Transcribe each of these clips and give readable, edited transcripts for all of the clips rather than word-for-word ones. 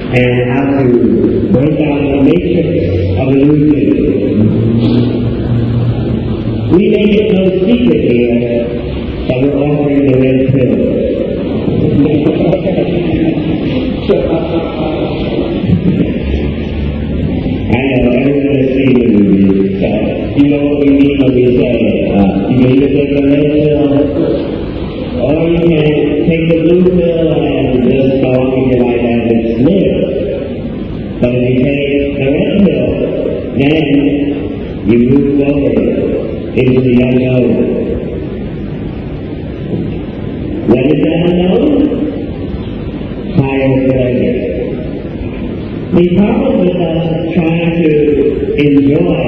and how to break down the matrix of illusion. We make it no secret here that we're offering the red pill. I know everyone has seen the movie, so you know what we mean when we say you can either take the red pill or you can take the blue pill and just go on with your life as it's lived. But if you take the red pill, then you move forward into the unknown. What is that unknown? Higher pleasure. The problem with us trying to enjoy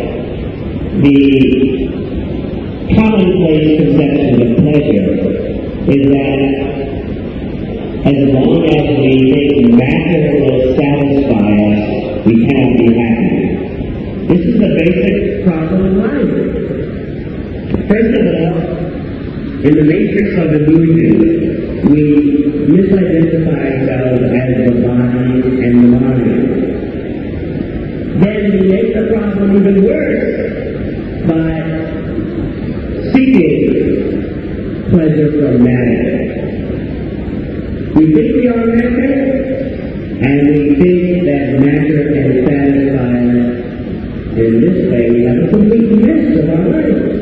the commonplace conception of pleasure is that as long as we think matter will satisfy us, we cannot be happy. This is the basic problem in life. First of all, in the matrix of illusion, we misidentify ourselves as the body and the mind. Then we make the problem even worse by seeking pleasure from matter. We think we are matter, and we think that matter can satisfy us. In this way, we have a complete mess of our life.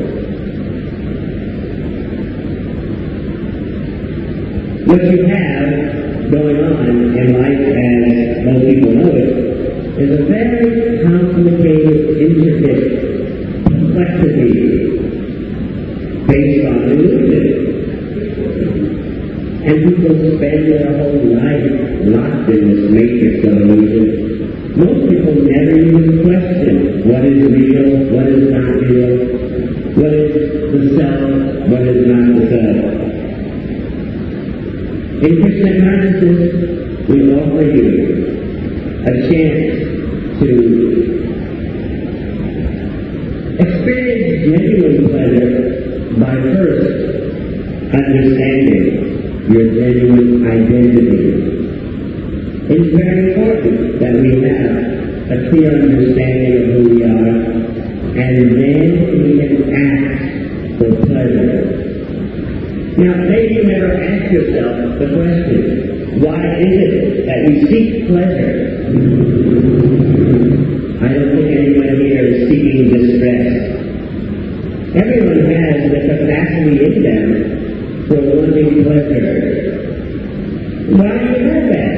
What you have going on in life, as most people know it, is a very complicated, intricate complexity based on illusion. And people spend their whole life locked in this matrix of illusion. Most people never even question what is real, what is not real, what is the self, what is not the self. In Krishna consciousness, we offer you a chance to experience genuine pleasure by first understanding your genuine identity. It's very important that we have a clear understanding of who we are, and then we can act for pleasure. Now, maybe you never ask yourself the question, why is it that we seek pleasure? I don't think anyone here is seeking distress. Everyone has the capacity in them for wanting pleasure. Why do you have that?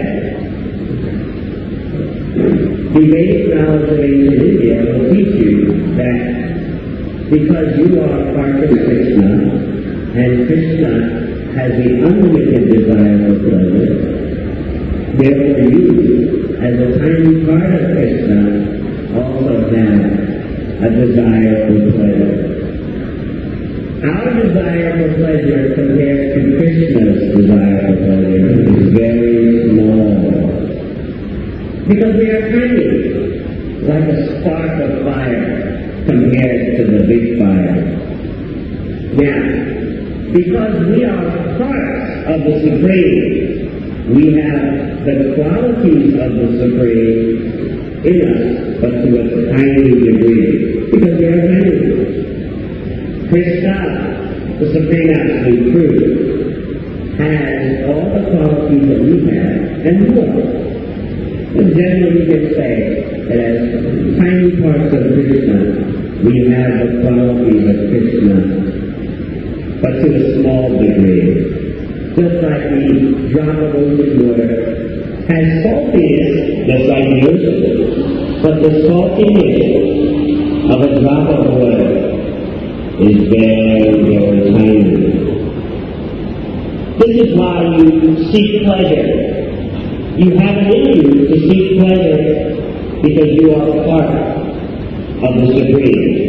The basic knowledge of ancient India will teach you that because you are part of Krishna, and Krishna has the unlimited desire for pleasure, therefore you, as a tiny part of Krishna, also have a desire for pleasure. Our desire for pleasure compared to Krishna's desire for pleasure is very small. Because we are tiny, like a spark of fire compared to the big fire. Now, because we are parts of the Supreme, we have the qualities of the Supreme in us, but to a tiny degree, because we are tiny. Krishna, the Supreme Absolute Truth, has all the qualities that we have, and more. And generally we can say that as tiny parts of Krishna, we have the qualities of Krishna, but to a small degree. Just like the drop of ocean water has saltiness, just like the ocean, but the saltiness of a drop of water is very, very tiny. This is why you seek pleasure. You have it in you to seek pleasure because you are part of the Supreme.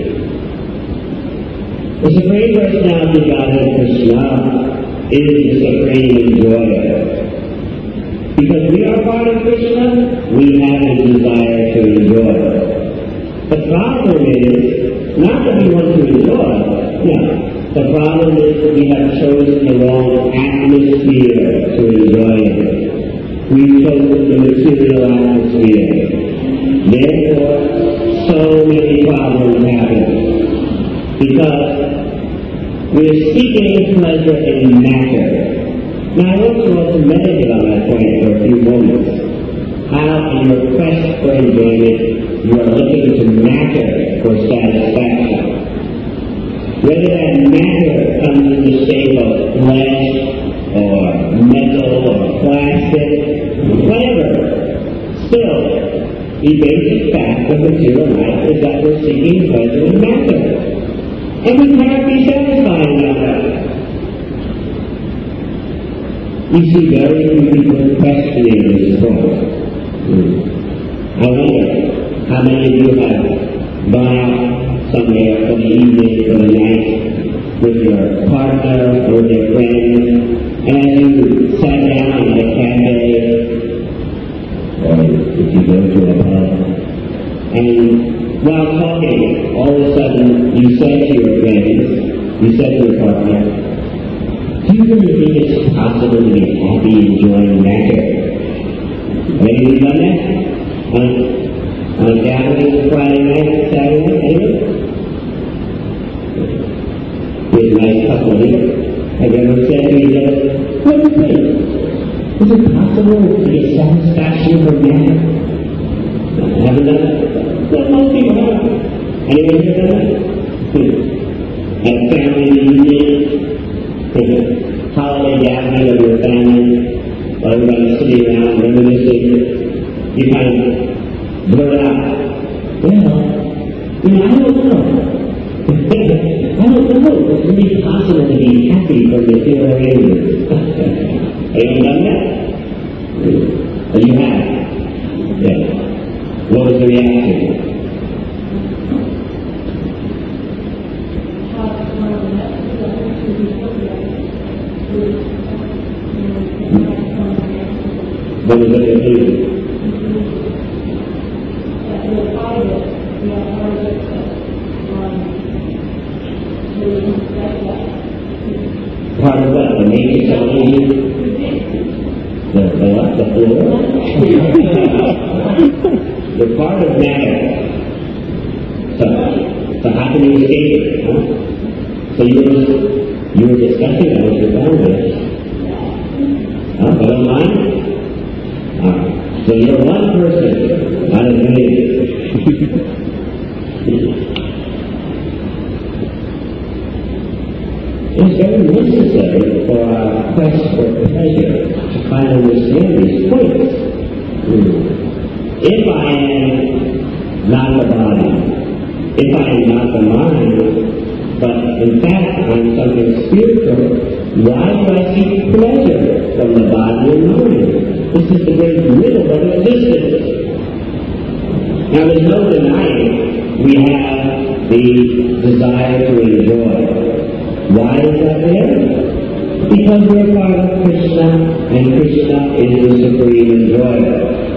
The Supreme Personality Godhead Krishna is the Supreme Enjoyer. Because we are part of Krishna, we have a desire to enjoy. The problem is not that we want to enjoy, no. The problem is that we have chosen the wrong atmosphere to enjoy it. we chose the material atmosphere. Therefore, so many problems happen. Because we're seeking pleasure in matter. Now I want you all to meditate on that point for a few moments. How in your quest for enjoyment, you are looking to matter for satisfaction. Whether that matter comes in the shape of flesh, or metal, or plastic, whatever, still, the basic fact of material life is that we're seeking pleasure in matter. And we cannot be satisfied with that. You see very few people questioning this point. I wonder how many of you have gone out somewhere for the evening, for the night, with your partner or with your friends, and as you sat down at a cafe, or if you go to a pub, and while talking, all of a sudden you said to your friends, you said to your partner, do you really think it's possible to be happy enjoying matter? Have you done that? On a gathering Friday night, Saturday night, anyway? With a nice couple here. Have you ever said to each other, what do you think? Is it possible to get satisfaction from matter? Haven't done that? Well, most people have. Anyone here done that? At family reunion, holiday gathering of your family, while everybody's sitting around reminiscing, you kind of blurt out, well, I don't know. I don't know if it's really possible to be happy from material areas. Have you done that? Well, you have. Yeah. What was the reaction? What was the conclusion? Part of what? The nature telling you? The what? The floor? The part of matter. So how can you escape it? Huh? So you were discussing that with your family. Bottom line? So you're one person out of millions. It's very necessary for our quest for pleasure to try to understand these points. If I am not the body, if I am not the mind, but in fact I'm something spiritual, why do I seek pleasure from the body and mind? This is the great riddle of existence. Now there's no denying we have the desire to enjoy. Why is that there? Because we're part of Krishna, and Krishna is the supreme enjoyer.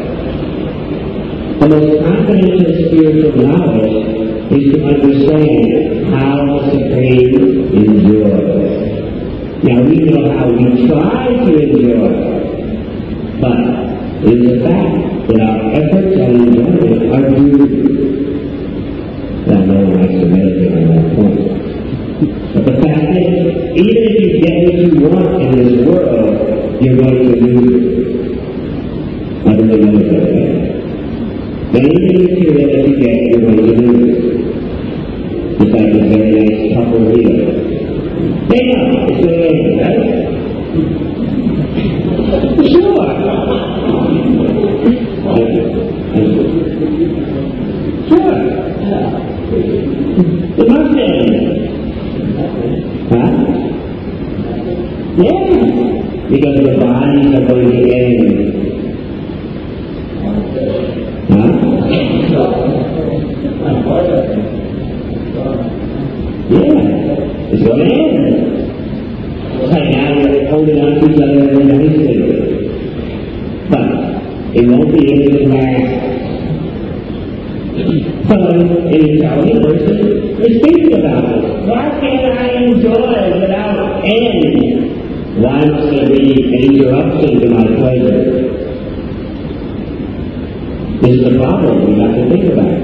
The most confidential spiritual knowledge is to understand how the supreme enjoys. Now we know how we try to enjoy, but it is a fact that our efforts at enjoyment are due. Now no one likes to meditate on that point. But the fact is, even if you get what you want in this world, you're going to lose it. I really know that, right? But even the material that you get, you're going to lose it. Just like this very nice couple here. They know it's going to end, right? Sure. Sure. It must end. Huh? Yeah. Because the bodies are going to end. Huh? Yeah. It's going to end. Right now you're holding on to each other very nicely. But it won't be able to last. So an intelligent person is thinking about it. Why can't I enjoy without end? Why must there be an interruption to my pleasure? This is the problem we have to think about.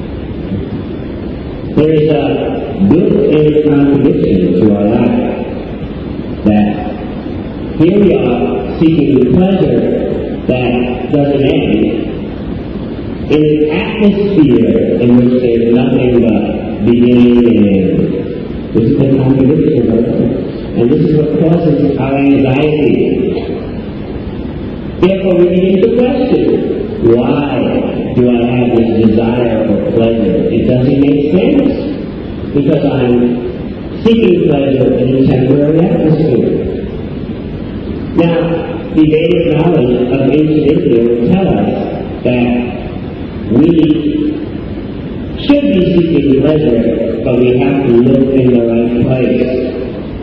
There is a built-in contradiction to our life that here we are seeking pleasure that doesn't end in an atmosphere in which there's nothing but beginning and end. This is the contradiction of our life. And this is what causes our anxiety. Therefore, we begin to question, why do I have this desire for pleasure? It doesn't make sense, because I'm seeking pleasure in a temporary atmosphere. Now, the Vedic knowledge of ancient India will tell us that we should be seeking pleasure, but we have to look in the right place.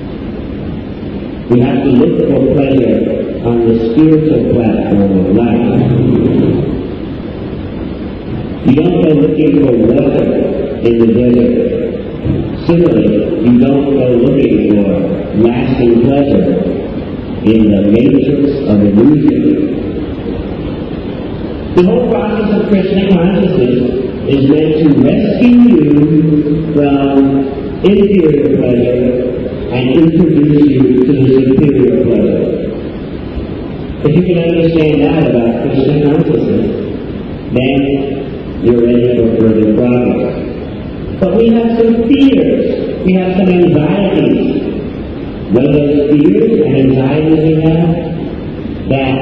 We have to look for pleasure on the spiritual platform of life. You don't go looking for water in the desert. Similarly, you don't go looking for lasting pleasure in the matrix of illusion. The whole process of Krishna consciousness is meant to rescue you from inferior pleasure and introduce you to the superior pleasure. If you can understand that about Krishna consciousness, then you're ready for further progress. But we have some fears. We have some anxieties. One of those fears and anxieties we have, that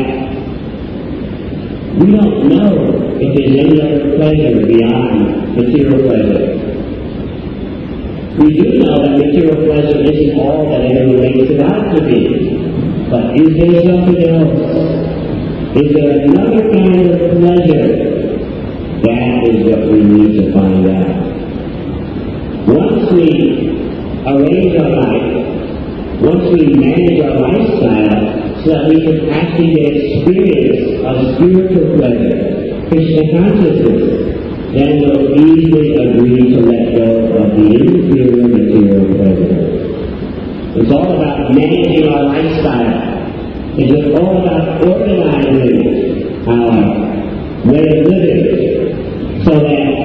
we don't know if there's any other pleasure beyond material pleasure. We do know that material pleasure isn't all that everyone makes it out to be. But is there something else? Is there another kind of pleasure? That is what we need to find out. Once we arrange our life, once we manage our lifestyle so that we can actually get experience of spiritual pleasure, Krishna consciousness, then we'll easily agree to let go of the inferior material pleasure. It's all about managing our lifestyle. It's all about organizing our way of living so that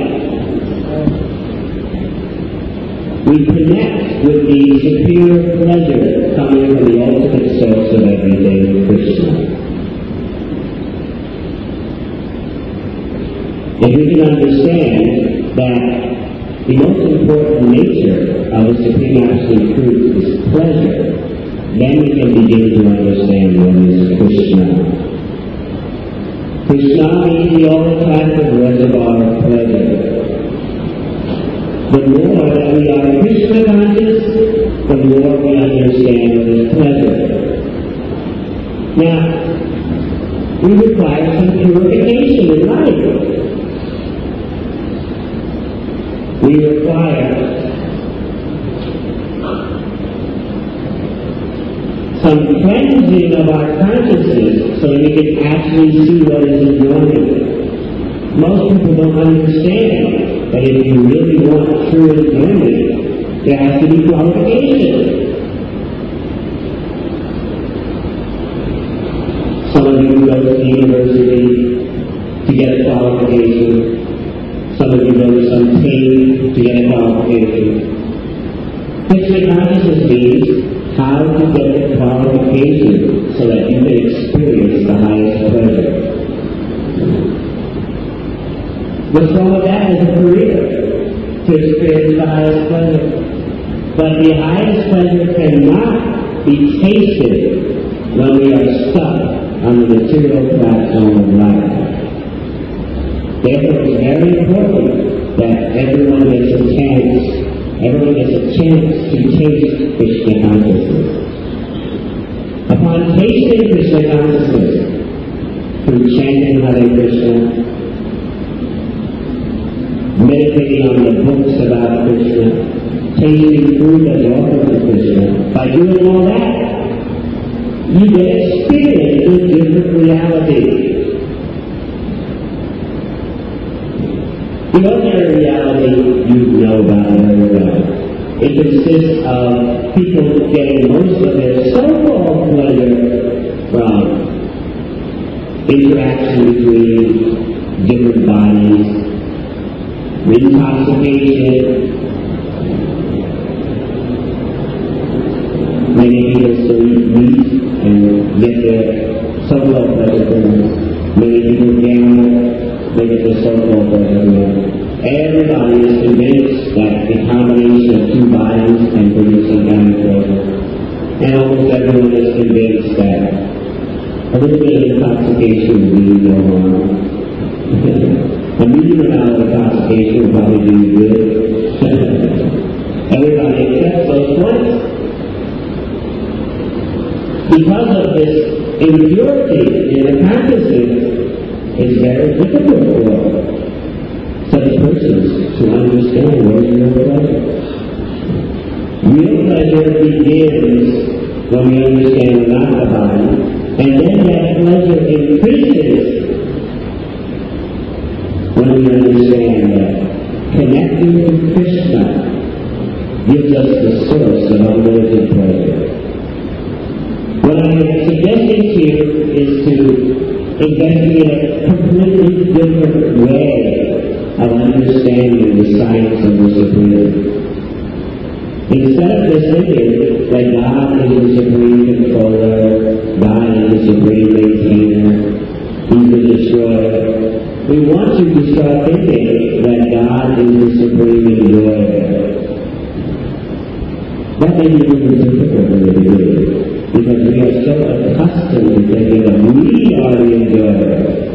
we connect with the superior pleasure coming from the ultimate source of everything, Krishna. If we can understand that the most important nature of the Supreme Absolute Truth is pleasure, then we can begin to understand what is Krishna. Krishna means the all-attractive reservoir of pleasure. The more that we are Krishna conscious, the more we understand what is pleasure. Now, we require some purification in life. We require some cleansing of our consciousness so that we can actually see what is enjoyment. Most people don't understand that if you really want true enjoyment, there has to be qualification. Some of you go to university to get a qualification. Some of you go to some team to get a qualification. Krishna consciousness means how to get the qualification so that you can experience the highest pleasure. What's wrong with that is a career to experience the highest pleasure. But the highest pleasure cannot be tasted when we are stuck on the material platform of life. Therefore, it's very important that everyone gets a chance to taste Krishna consciousness. Upon tasting Krishna consciousness, through chanting Hare Krishna, meditating on the books about Krishna, tasting food that's offered to Krishna, by doing all that, you get experience with different realities. The ordinary reality you know about very well. It consists of people getting most of their so-called pleasure from interaction between different bodies, intoxication. Many people still eat meat and get their so-called pleasure things. Many people gamble, they get their so-called pleasure things. Everybody is convinced that the combination of two bodies can produce some kind of pleasure. And almost everyone is convinced that a little bit of intoxication will do no harm. A medium amount of intoxication will probably do you good. Everybody accepts those points. Because of this impurity in the practices, it's very difficult for such persons to understand what is real pleasure. Real pleasure begins when we understand we're not the body, and then that pleasure increases when we understand that connecting to Krishna gives us the source of unlimited pleasure. What I'm suggesting to you is to investigate a completely different way of understanding the science of the Supreme. Instead of just thinking that God is the supreme controller, God is the supreme maintainer, He's the destroyer, we want you to start thinking that God is the supreme enjoyer. That may be really difficult in the beginning, because we are so accustomed to thinking that we are the enjoyer.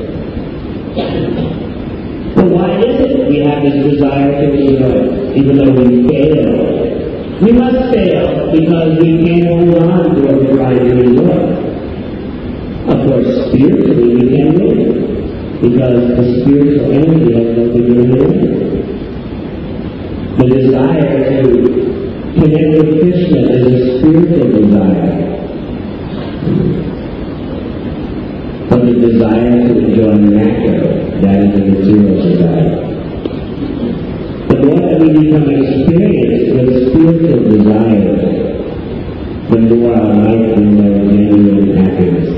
But why is it we have this desire to enjoy, even though we fail? We must fail because we can't hold on to what we're trying to enjoy. Of course, spiritually we can win, because the spiritual energy has nothing to do with it. The desire to connect with Krishna is a spiritual desire. But the desire to enjoy nectar, that is a material desire. The more that we become experienced with spiritual desires, the more our life will know genuine happiness.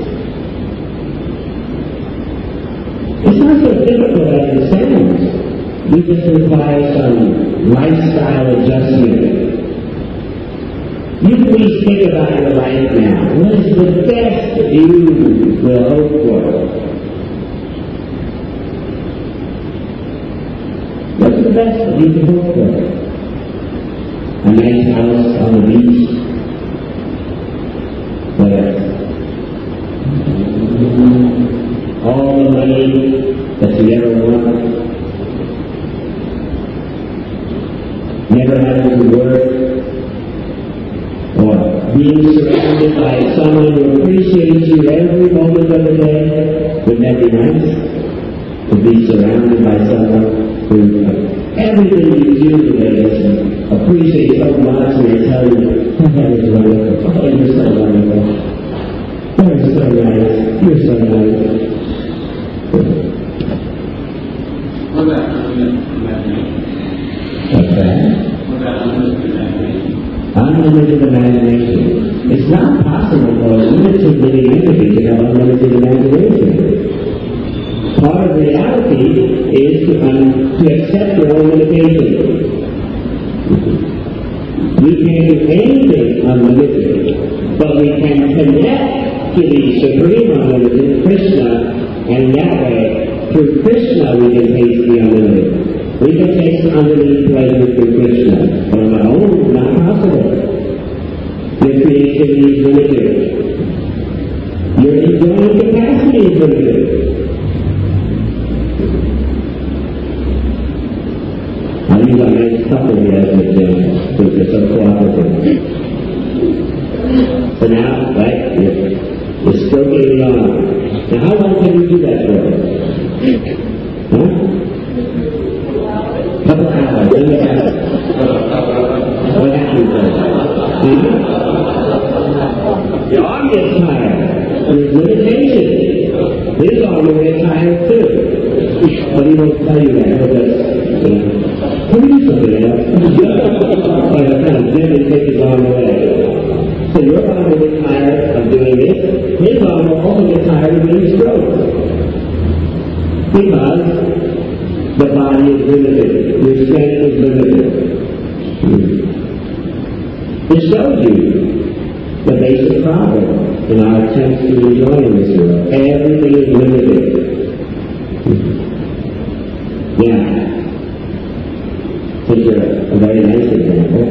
It's not so difficult as it sounds. We just require some lifestyle adjustment. You please think about your life now. What is the best that you will hope for? What's the best that you can hope for? A nice house on the beach? What else? All the money that you ever want? Never having to work? Or being surrounded by someone who appreciates you every moment of the day? Wouldn't that be nice? To be surrounded by someone who everything you do today is appreciate so much, and they tell you, oh, that is wonderful. Oh, you're so wonderful. You're so nice. You're so nice. What about imagination? What's that? What about unlimited imagination? Unlimited imagination. It's not possible for a limited living entity to have unlimited imagination. Part of reality is to accept your own limitations. We can't do anything unlimited, but we can connect to the Supreme Unlimited, Krishna, and that way, through Krishna, we can taste the unlimited. We can taste unlimited pleasure through Krishna, but on our own, it's not possible. Your creativity is limited. Your enjoying capacity is limited. I use a nice couple here as an example, since they're so cooperative. So now, right, you're stroking the arm. Now, how long can you do that for? Huh? Couple hours. What happens then? Your arm gets tired. There's limitations. His arm will get tired too. But he won't tell you that. He'll just, can we do something else? Like a kind of gently take his arm away. So your arm will get tired of doing this. His arm will also get tired of being stroked. Because the body is limited, your strength is limited. It shows you the basic problem in our attempts to enjoy in this world. Everything is limited. Now, take a very nice example,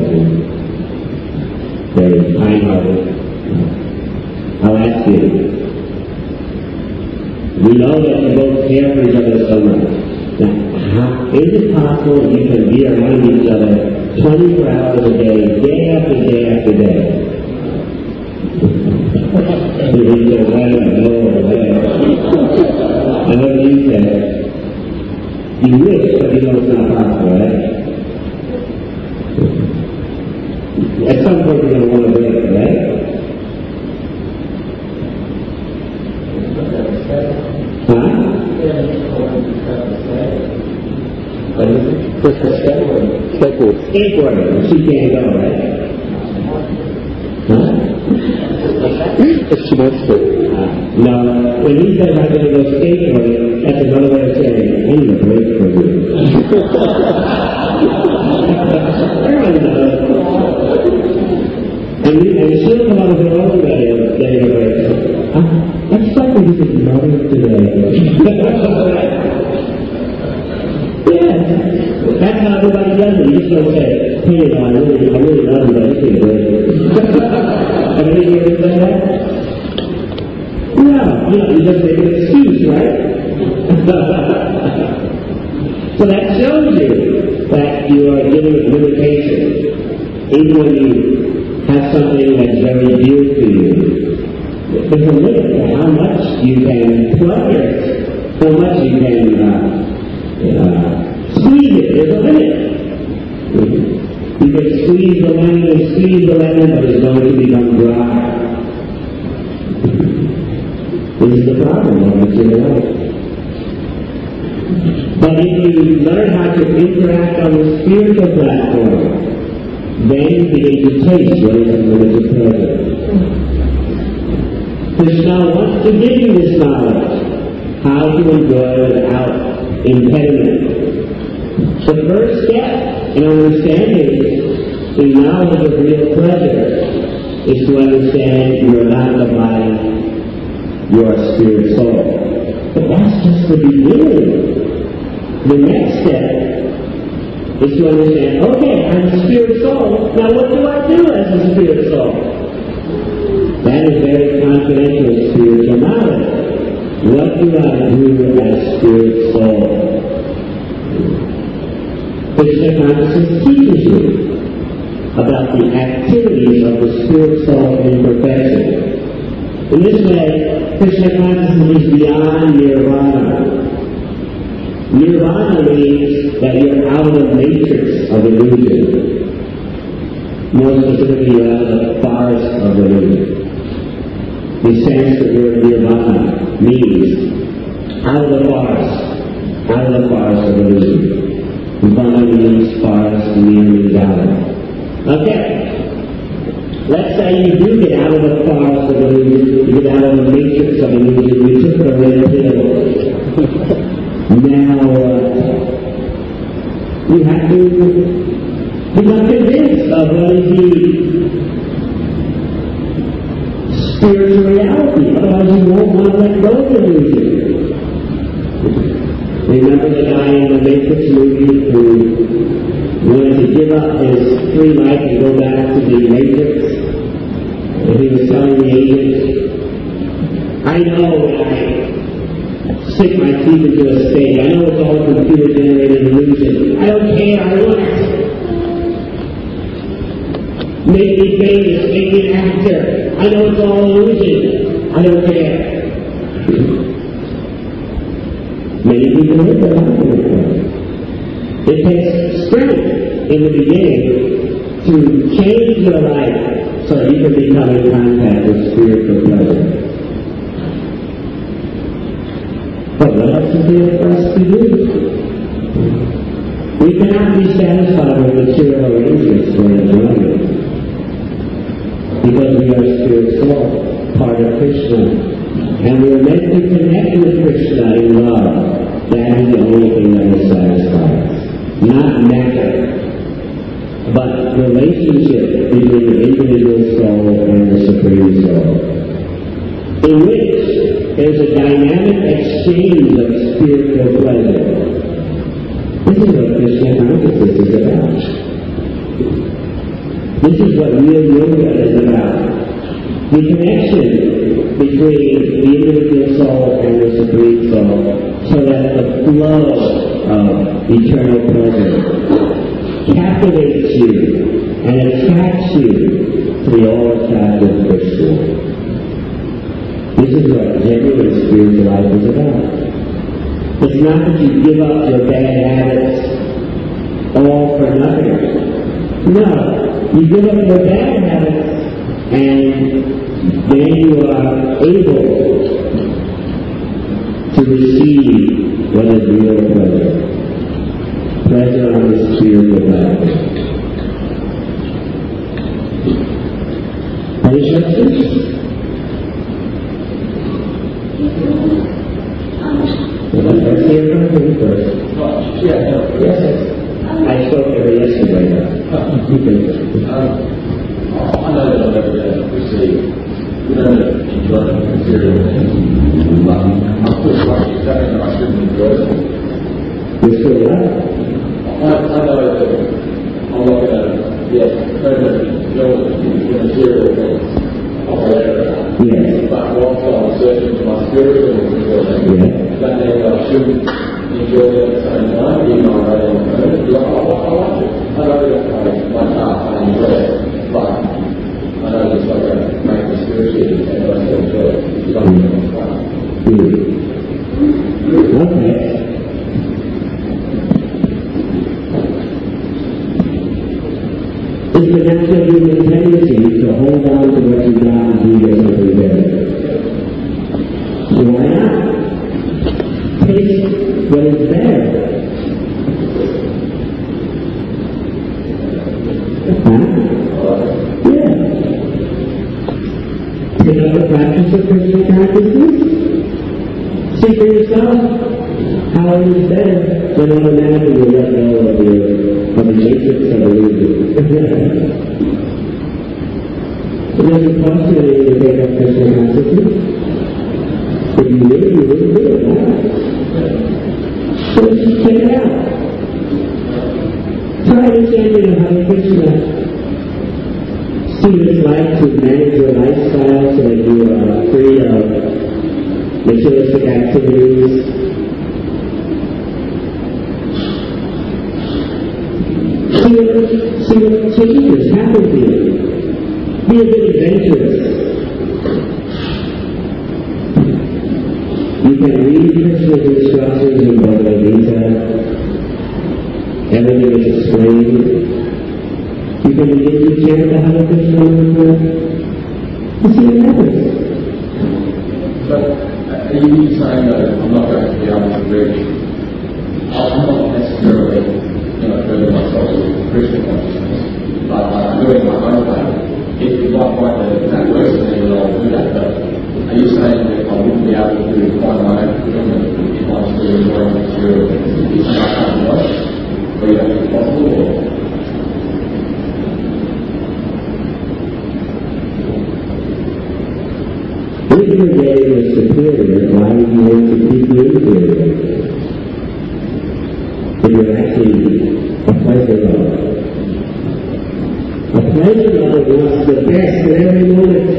very kind-hearted. I'll ask you, we know that you both care for each other so much. Now, is it possible you can be around each other 24 hours a day, day after day after day? You say, well, I know you said, you wish, but you know it's not possible, right? At some point you're going to want to break, right? Huh? Skateboarding. She can't go, right? Huh? If she wants to. No, when he says I'm going to go skateboarding, that's another way of saying, I need a break from you. And she'll come out of her own way of getting a break. Let's start with his mother today. Yeah, that's how everybody does it. You just don't say, hey, I really love you, but I just need a break. Have any of you ever said that? No, you just make an excuse, right? So that shows you that you are dealing with limitation. Even when you have something that's very dear to you, there's a limit to how much you can plunder it, how much you can squeeze it. There's a limit. You can squeeze the lemon, but it's going to become dry. This is the problem of material life. But if you learn how to interact on the spiritual platform, then you begin to taste what is unlimited pleasure. Krishna wants to give you this knowledge, how to enjoy without impediment. The first step in understanding the knowledge of real pleasure is to understand you are not the body, you are spirit soul. But that's just the beginning. The next step is to understand, okay, I'm a spirit soul, now what do I do as a spirit soul? That is very confidential spiritual knowledge. What do I do as spirit soul? Krishna consciousness teaches you about the activities of the spirit soul in perfection. In this way, Krishna consciousness is beyond nirvana. Nirvana means that you're out of the matrix of illusion. More specifically, you're out of the forest of illusion. The Sanskrit word nirvana means out of the forest of illusion. Nirvana means forest, nir means out. Okay. Let's say you do get out of the forest of illusion, you get out of the matrix of illusion, you took the red pill. Now, you have to become convinced of what is the spiritual reality. Otherwise, you won't want to let go of illusion. Remember the guy in the Matrix movie who wanted to give up his free life and go back to the Matrix? And he was telling the agent, I know when I stick my teeth into a steak, I know it's all computer-generated illusion. I don't care, I want it. Make me famous, make me an actor. I know it's all illusion. I don't care. Many people live their life like that. It takes strength in the beginning to change your life so that you can become in contact with spiritual pleasure. But what else is there for us to do? We cannot be satisfied with material arrangements for enjoyment. Because we are spirit soul, part of Krishna. And we are meant to connect with Krishna in love. relationship between the individual soul and the Supreme Soul, in which there's a dynamic exchange of spiritual pleasure. This is what Krishna consciousness is about. This is what real yoga is about. The connection between the individual soul and the Supreme Soul, so that the flow of eternal pleasure captivates you and attracts you to the all-child of Krishna. This is what genuine spiritual life is about. It's not that you give up your bad habits all for nothing. No, you give up your bad habits and then you are able to receive what is real pleasure. Pleasure on the spiritual level. Any questions? Let's hear from you first. Yes. I spoke to her yesterday. I know that I've never been received. We don't enjoy material things. I feel like you're saying that I shouldn't enjoy them. You still what? I know that I'm not going to get permanent enjoyment in material things. Yes. But whilst I'm searching for my spiritual enjoyment, that means I shouldn't enjoy it at the same time, even though I don't know it. I like it. I don't really like my task, I enjoy it. But I know it's like a make me spiritually and I still enjoy it. It's something fun. Okay. It's the natural human tendency to hold on to what you got and do something better. So why not? Taste what is better. Huh? Yeah. Take up the practice of Krishna consciousness. See for yourself how it is better than automatically you let go of the matrix of illusion. It doesn't cost you anything to take up Krishna consciousness. If you knew, you wouldn't do it, right? So just check it out. Try understanding of how Krishna see what it's like to manage your lifestyle so that you are free of materialistic activities. See what changes happen to you. Be a bit adventurous. You can read Krishna's instructions in Bhagavad Gita. Everything is explained. You can begin to chant the Hare Krishna mantra. You see what happens. But are you saying that I'm not going to be able to reach? I'm not necessarily further myself with Krishna consciousness, but I'm doing my own way. If you don't find that works, then I'll do that. But are you saying that I wouldn't be able to find my own fulfillment if I'm still enjoying material things? Is that kind of work? Or you don't think it's possible? Or? If you're getting a superior, why do you want to keep the inferior? If you're actually a pleasure lover. A pleasure lover wants the best at every moment.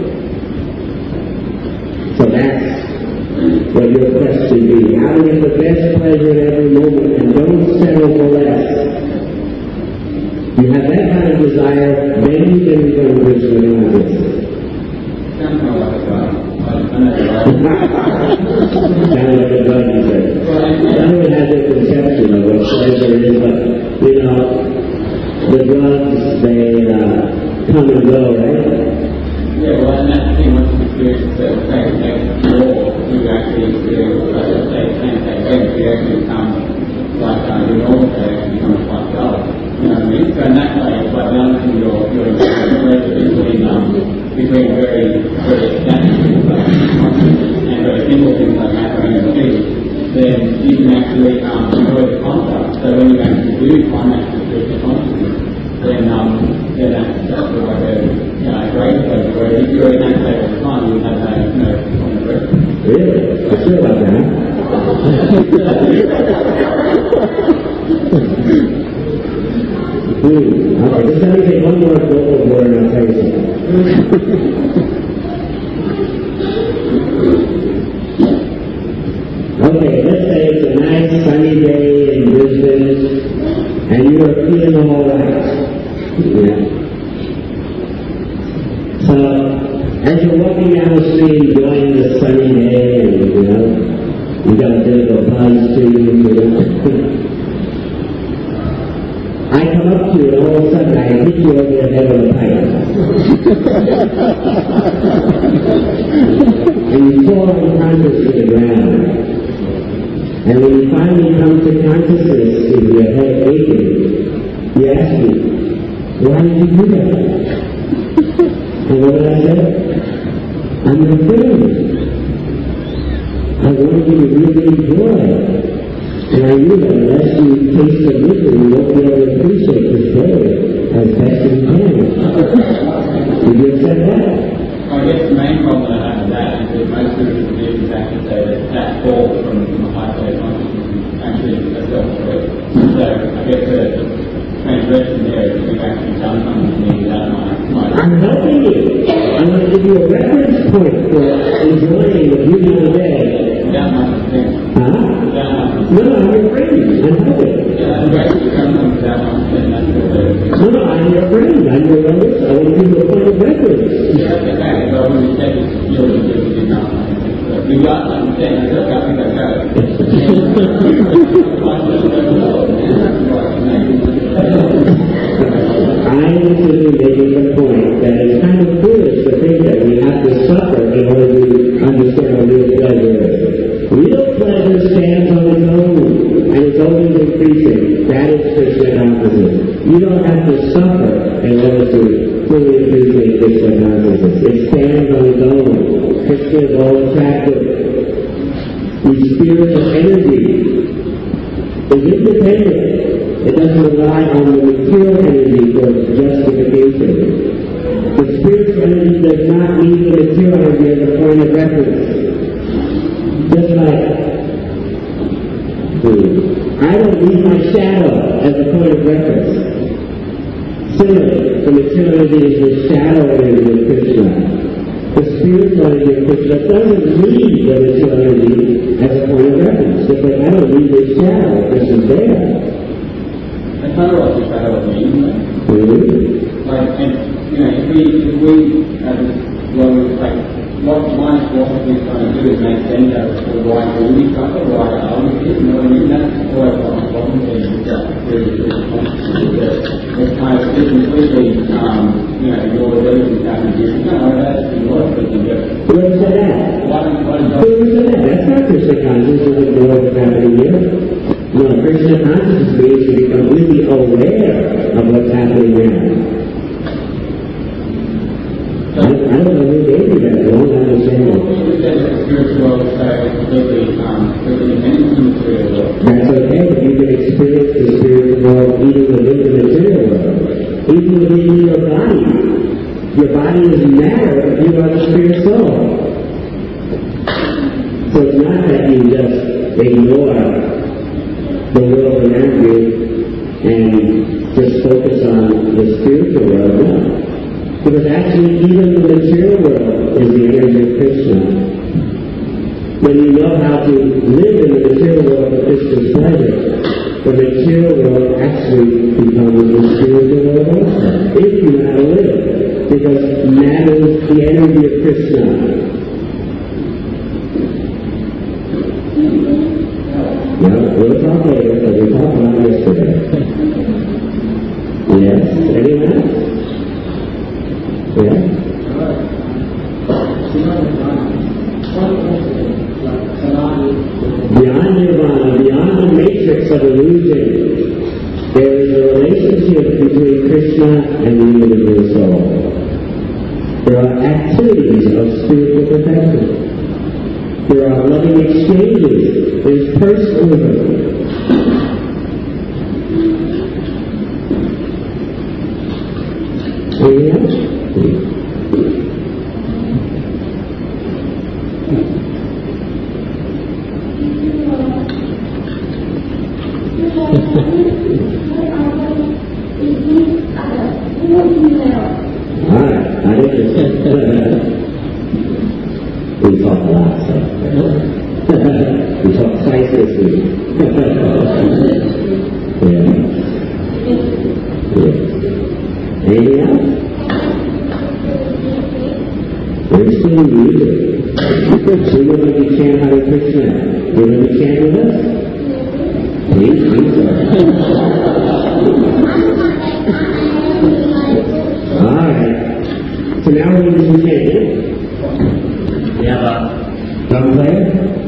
So that's what your quest should be. How to get the best pleasure at every moment and don't settle for less. You have that kind of desire, then you can become Krishna conscious. Sounds like a drug. Sounds like a drug, he said. Everyone has their conception of what pleasure is, but, the drugs, they come and go, right? Yeah, well, and that's the thing, once you experience that more, you actually experience pleasure. They actually become like your normal day becomes quite dull. You know what I mean? So in that way, it's like balancing your pleasure between very extensive things like consciousness and very simple things like matter and energy, then you can actually enjoy the concept. So when you actually do find that spiritual consciousness, then Yeah, that's like a great place where if you're in that state of time, you have that point of reference. Really? I feel like that. Okay, just let me take one more vocal word and I'll tell you something. Okay, let's say it's a nice sunny day in Brisbane and you are feeling all right. Yeah. So, as you're walking down the street enjoying the sunny day and, you got a bit of a buzz to you, I come up to you and all of a sudden I hit you over the head with a pipe. And you fall unconscious to the ground. And when you finally come to consciousness with your head aching, you ask me, why did you do that? And what did I say? I'm your friend. I wanted you to really enjoy. And I knew that unless you taste the liquor, you won't be able to appreciate this day as best you can. Did you accept that? I guess the main problem that I have with that is that most people believe exactly say that fall from a high state of consciousness is actually a self-choice. So I guess the transgression there is that we've actually done something to me without my I'm helping you. I'm going to give you a reference point for enjoying the beauty of the day. without my consent. Huh? Without my consent. No, I'm your friend. I'm helping. Yeah, I'm basically done something without my consent. That's what it is. No, I'm your friend. I'm your youngest. I want to give you a point of reference. Yeah, that's okay. So when you said it's really good, you did not. You got my consent. I said, I think I got it. I'm simply making the point that it's kind of foolish to think that we have to suffer in order to understand what real pleasure is. Real pleasure stands on its own, and it's always increasing. That is Krishna consciousness. You don't have to suffer in order to fully appreciate Krishna consciousness. It stands on its own. Krishna is all attractive. The spiritual energy is independent. It doesn't rely on the material energy for its justification. The spiritual energy does not need the material energy as a point of reference. Just like I don't need my shadow as a point of reference. Similarly, the material energy is the shadow energy of Krishna. The spiritual energy of Krishna doesn't need the material energy as a point of reference. It's like, I don't need this shadow. Krishna's there. That's not what the shadow means. Mm-hmm. Like, and, if we what one philosophy is trying to do is make sense out of why we suffer, why are we here, you know what I mean? That's always what I'm talking to you, it's kind of completely, your ability to have a different, that's your ability to Who said that? Who said that? That's not Krishna consciousness to ignore what's happening here. No, Krishna consciousness means to become really aware of what's happening now. I don't know who gave you that. I don't understand it. That's okay, but you can experience the spiritual world even within the material world. Even within your body. Your body is matter, but you are the spirit soul. So it's not that you just ignore the world around you and just focus on the spiritual world. No. Because actually even the material world is the energy of Krishna. When you know how to live in the material world of Krishna's pleasure, the material world actually becomes the spiritual world also, if you know how to live. Because matter is the energy of Krishna. We'll talk later, because we talked about yesterday. Yes? Anyone else? Yeah? Beyond Nirvana, beyond the matrix of illusion, there is a relationship between Krishna and the individual soul. There are activities of spiritual perfection. There are loving exchanges. There's personalism. Anything else? Alright, I didn't. We talk a lot, so. We talk precisely. Yeah. Anything else? We're still music. So you're going to chant Hare Krishna. You're going to chant with us? Please, sir. Alright. So now we're going to do some chanting. We have a drum player.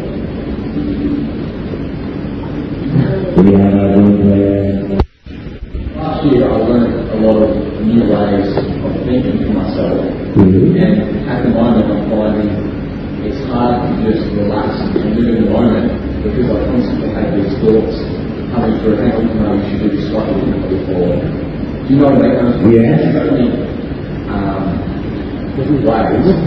We have a drum player. Last year I learned a lot of new ways of thinking for myself. Mm-hmm. And at the moment I'm finding it's hard to just relax and live in the moment because I constantly have these thoughts coming through, hang on, no, you should do this slightly differently before. Do you know what that comes from? Yes. Different ways to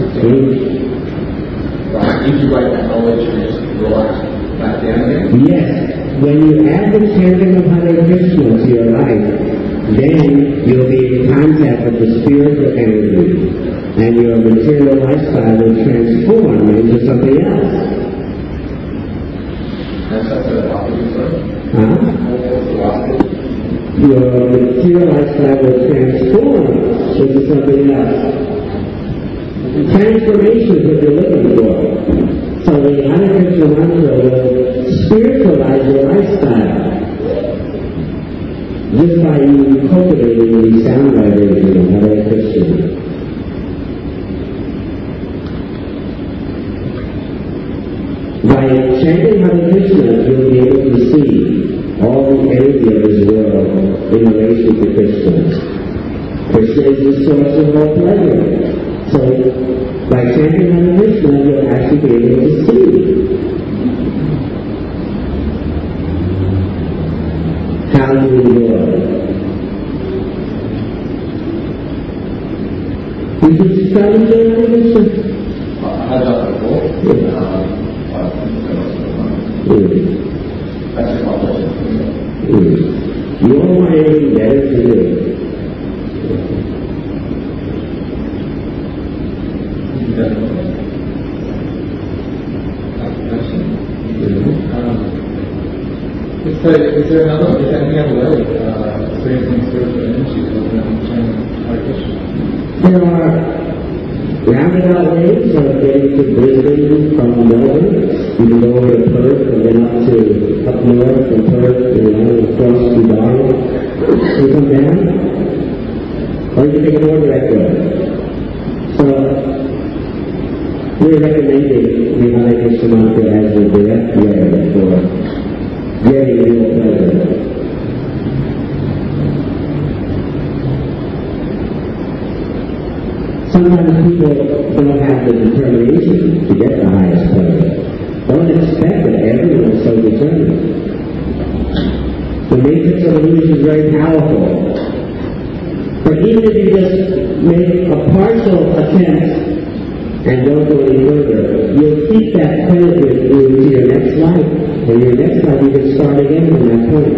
integrate that knowledge and just relax back down again? Yes. When you add the chanting of Hare Krishna to your life, then you'll be in contact with the spiritual energy, and your material lifestyle will transform into something else. That's up to the topic, sorry. Huh? Your material lifestyle will transform into something else. Transformation is what you're looking for. So the Hare Krishna mantra will spiritualize your lifestyle just by you cultivating the sound vibration of Hare Krishna. By chanting Hare Krishna, you'll be able to see all the energy of this world in relation to Krishna. Krishna is the source of all pleasure. So, by chanting Hare Krishna, you'll actually be able to see. How do you enjoy? You can start enjoying Hare Krishna. I had that before. That's just my question. You don't want anything better to do. Is there any other way experiencing spiritual energy other than chanting Hare Krishna? There are roundabout ways of getting to Brisbane from Melbourne. You can go over to Perth and then up north from Perth and then across to Darwin and come down. Or you can take a more direct road. So we're recommending the Hare Krishna mantra as the direct way for getting real pleasure. Sometimes people don't have the determination to get the highest pleasure. Don't expect that everyone is so determined. The matrix of illusion is very powerful. But even if you just make a partial attempt and don't go any further, you'll keep that pleasure into your next life. And your next life you can start again from that point.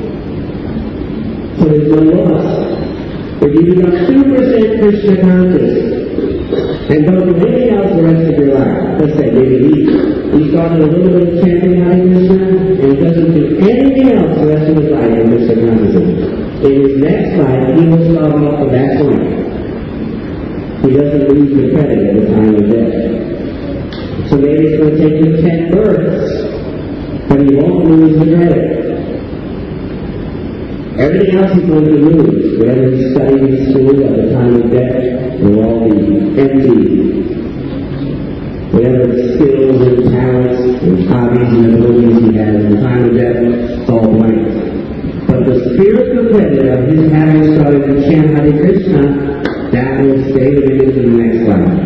So there's no loss. If you become 2% Krishna conscious and don't do anything else the rest of your life, let's say maybe he started a little bit of chanting Hare Krishna and he doesn't do anything else the rest of his life in Krishna consciousness. In his next life, he will start off at that point. He doesn't lose the credit at the time of death. So maybe it's going to take him 10 births, but he won't lose the credit. Everything else he's going to lose. Whatever he's studying in school at the time of death will all be empty. Whatever skills and talents and hobbies and abilities he has at the time of death, it's all blank. But the spiritual credit of his having started to chant Hare Krishna, that will stay with him into the next life.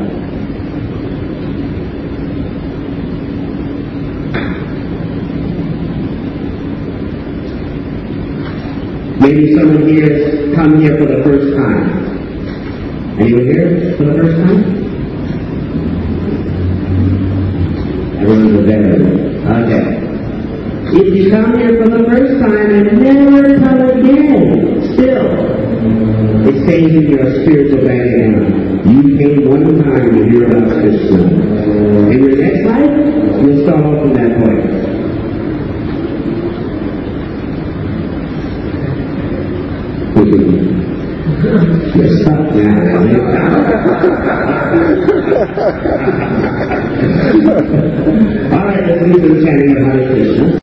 Maybe someone here has come here for the first time. Anyone here for the first time? Everyone's a veteran. Okay. If you come here for the first time and never come again, still, it stays in your spiritual bank account. You came one time to hear about Krishna. In your next life, you'll start off from that point. You're stuck now. All right, let's do some chanting of Hare Krishna.